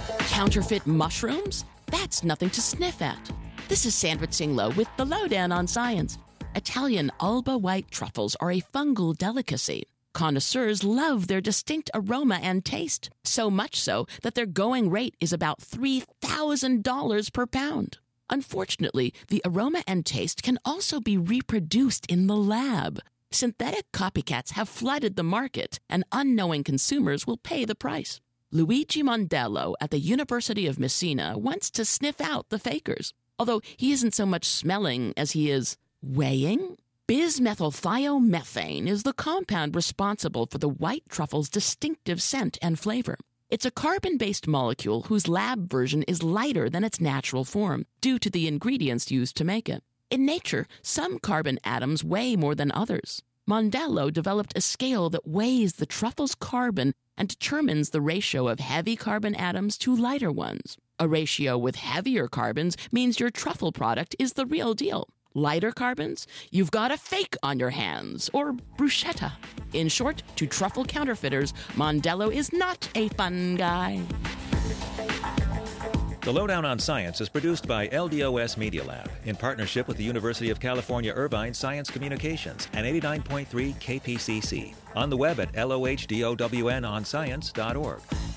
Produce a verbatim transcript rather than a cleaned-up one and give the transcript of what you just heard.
Counterfeit mushrooms? That's nothing to sniff at. This is Sandra Tsinglow with the Lowdown on Science. Italian Alba white truffles are a fungal delicacy. Connoisseurs love their distinct aroma and taste, so much so that their going rate is about three thousand dollars per pound. Unfortunately, the aroma and taste can also be reproduced in the lab. Synthetic copycats have flooded the market, and unknowing consumers will pay the price. Luigi Mondello at the University of Messina wants to sniff out the fakers, although he isn't so much smelling as he is weighing. Bismethylthiomethane is the compound responsible for the white truffle's distinctive scent and flavor. It's a carbon-based molecule whose lab version is lighter than its natural form due to the ingredients used to make it. In nature, some carbon atoms weigh more than others. Mondello developed a scale that weighs the truffle's carbon and determines the ratio of heavy carbon atoms to lighter ones. A ratio with heavier carbons means your truffle product is the real deal. Lighter carbons? You've got a fake on your hands, or bruschetta. In short, to truffle counterfeiters, Mondello is not a fun guy. The Lowdown on Science is produced by L D O S Media Lab in partnership with the University of California Irvine Science Communications and eighty-nine point three K P C C. On the web at L O H D O W N on science dot org.